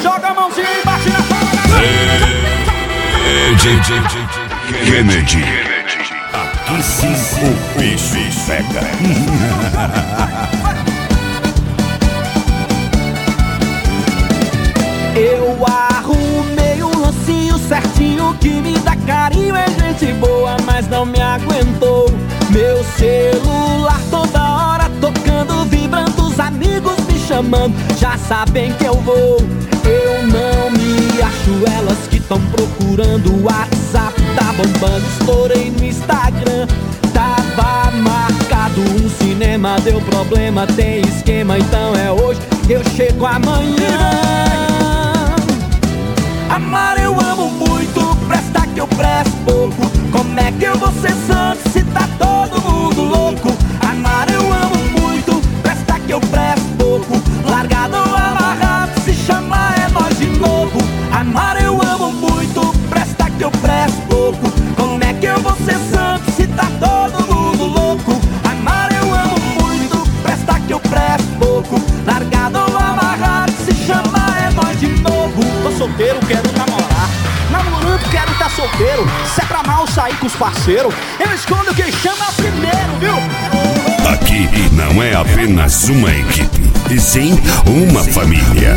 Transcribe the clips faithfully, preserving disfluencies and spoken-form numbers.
joga a mãozinha e bate na palma da mão. Kennedy. Aqui sim o bicho pega. Eu arrumei um lancinho certinho que me dá carinho, é gente boa, mas não me aguentou. Meu celular toda hora tocando, vibrando, os amigos me chamando, já sabem que eu vou. Eu não me acho, elas que tão procurando. O WhatsApp tá bombando, estourei no Instagram. Tava marcado um cinema, deu problema, tem esquema, então é hoje, eu chego amanhã. Amar eu amo muito, presta que eu presto pouco. Como é que eu vou ser santo se tá todo mundo louco? Amar eu amo muito, presta que eu presto pouco. Largado ou amarrado, se chamar é nós de novo. Amar eu amo muito, presta que eu presto pouco. Como é que eu vou ser santo se tá todo mundo louco? Amar eu amo muito, presta que eu presto pouco. Largado ou amarrado, se chamar é nós de novo. Tô solteiro, quero namorar. Namorando, quero tá solteiro. Se é pra mal sair com os parceiros, eu escondo quem chama primeiro, viu? Aqui não é apenas uma equipe, e sim uma família.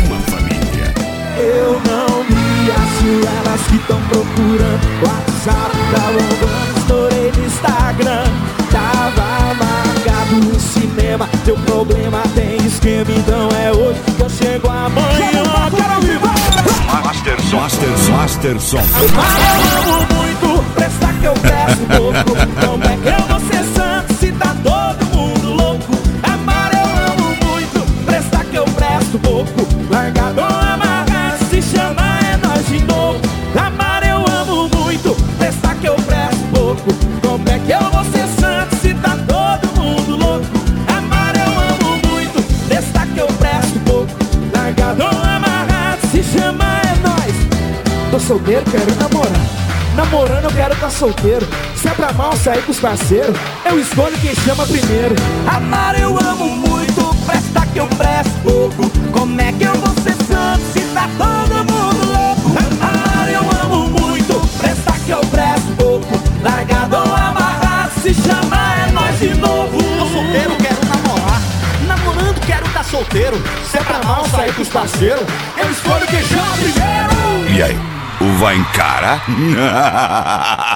Eu não me acho, elas que tão procurando. WhatsApp tá bombando, estourei no Instagram. Tava marcado no cinema, teu problema tem esquema, então é hoje que eu chego amanhã. Quero viver! Masterson, Masterson, Masterson. Amar eu amo muito, presta que eu peço pouco. Como é que eu vou ser santo se tá todo mundo louco? Amar eu amo muito, presta que eu presto pouco. Largador amarrado, se chamar é nós de novo. Amar eu amo muito, presta que eu presto pouco. Como é que eu vou ser santo se tá todo mundo louco? Amar eu amo muito, presta que eu presto pouco. Largador amarrado, se chamar é nós. Tô solteiro, quero namorar. Namorando eu quero tá solteiro. Se é pra mal sair com os parceiros, eu escolho quem chama primeiro. Amar eu amo muito, presta que eu presto pouco. Como é que eu vou ser santo se tá todo mundo louco? Amar eu amo muito, presta que eu presto pouco. Largado ou amarrado, se chamar é nós de novo. Tô solteiro, quero namorar. Namorando quero tá solteiro. Se é pra mal sair com os parceiros, eu escolho quem chama primeiro. E aí, o vai encarar?